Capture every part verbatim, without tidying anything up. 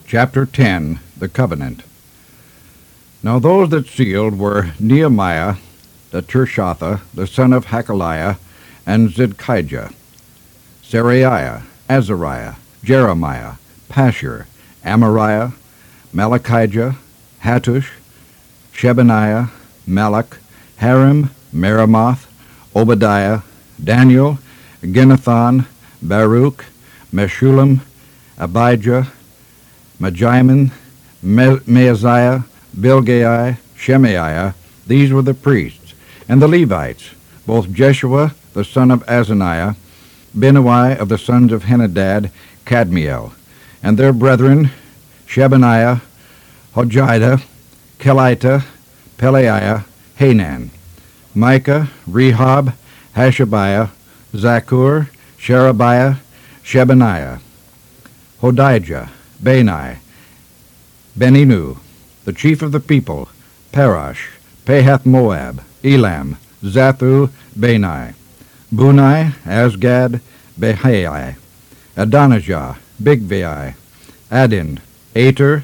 Chapter ten, The Covenant. Now those that sealed were Nehemiah, the Tirshatha, the son of Hakaliah, and Zidkijah, Seraiah, Azariah, Jeremiah, Pashur, Amariah, Malachijah, Hattush, Shebaniah, Malach, Harim, Meremoth, Obadiah, Daniel, Ginnathan, Baruch, Meshullam, Abijah, Majiman, Me- Maaziah, Bilgai, Shemaiah. These were the priests. And the Levites, both Jeshua, the son of Azaniah, Binnui of the sons of Henadad, Kadmiel, and their brethren, Shebaniah, Hojida, Kelita, Pelaiah, Hanan, Micah, Rehob, Hashabiah, Zakur, Sherebiah, Shebaniah, Hodijah, Bani, Beninu, the chief of the people, Parash, Pahath-Moab, Elam, Zathu, Bani, Bunai, Asgad, Behai, Adonijah, Bigvai, Adin, Ater,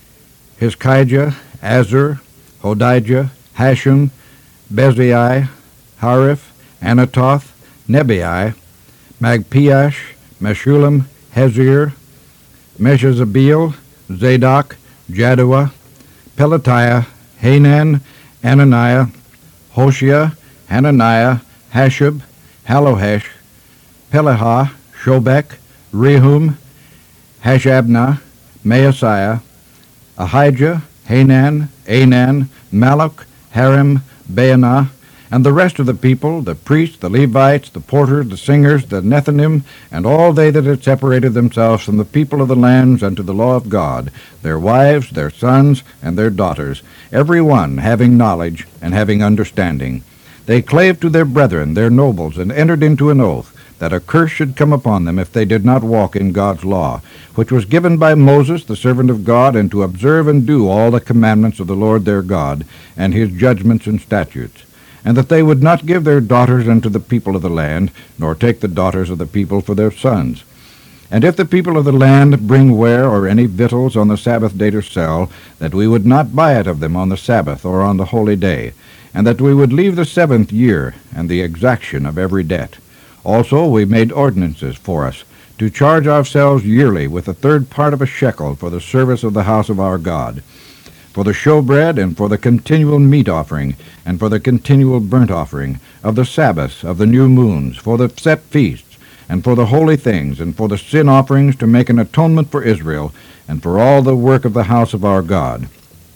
Hizkijah, Azur, Hodijah, Hashem, Bezai, Hariph, Anatoth, Nebai, Magpiash, Meshullam, Hezir, Meshezabeel, Zadok, Jaddua, Pelatiah, Hanan, Ananiah, Hoshea, Hananiah, Hashub, Halohesh, Pelahah, Shobek, Rehum, Hashabnah, Maasiah, Ahijah, Hanan, Anan, Malach, Harim, Baanah, and the rest of the people, the priests, the Levites, the porters, the singers, the Nethinim, and all they that had separated themselves from the people of the lands unto the law of God, their wives, their sons, and their daughters, every one having knowledge and having understanding. They clave to their brethren, their nobles, and entered into an oath, that a curse should come upon them if they did not walk in God's law, which was given by Moses, the servant of God, and to observe and do all the commandments of the Lord their God, and his judgments and statutes, and that they would not give their daughters unto the people of the land, nor take the daughters of the people for their sons. And if the people of the land bring ware or any victuals on the Sabbath day to sell, that we would not buy it of them on the Sabbath or on the holy day, and that we would leave the seventh year and the exaction of every debt. Also we made ordinances for us, to charge ourselves yearly with a third part of a shekel for the service of the house of our God, for the showbread, and for the continual meat offering, and for the continual burnt offering, of the Sabbaths, of the new moons, for the set feasts, and for the holy things, and for the sin offerings, to make an atonement for Israel, and for all the work of the house of our God.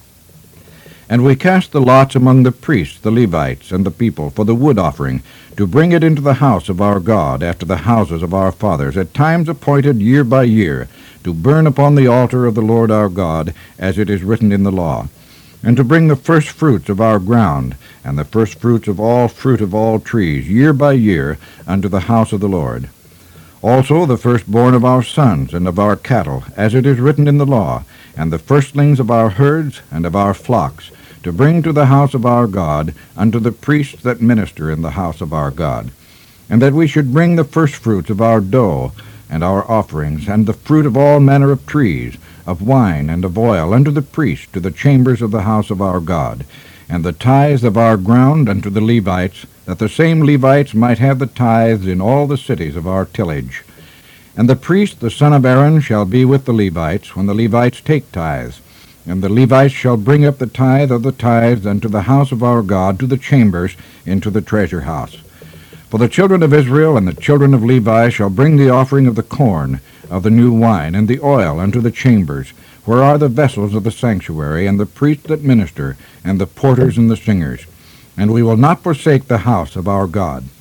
And we cast the lots among the priests, the Levites, and the people, for the wood offering, to bring it into the house of our God, after the houses of our fathers, at times appointed year by year, to burn upon the altar of the Lord our God, as it is written in the law, and to bring the first fruits of our ground, and the first fruits of all fruit of all trees, year by year, unto the house of the Lord. Also the firstborn of our sons and of our cattle, as it is written in the law, and the firstlings of our herds and of our flocks, to bring to the house of our God, unto the priests that minister in the house of our God, and that we should bring the firstfruits of our dough, and our offerings, and the fruit of all manner of trees, of wine and of oil, unto the priests, to the chambers of the house of our God, and the tithes of our ground unto the Levites, that the same Levites might have the tithes in all the cities of our tillage. And the priest, the son of Aaron, shall be with the Levites, when the Levites take tithes. And the Levites shall bring up the tithe of the tithes unto the house of our God, to the chambers, into the treasure house. For the children of Israel and the children of Levi shall bring the offering of the corn, of the new wine, and the oil unto the chambers, where are the vessels of the sanctuary, and the priests that minister, and the porters and the singers. And we will not forsake the house of our God.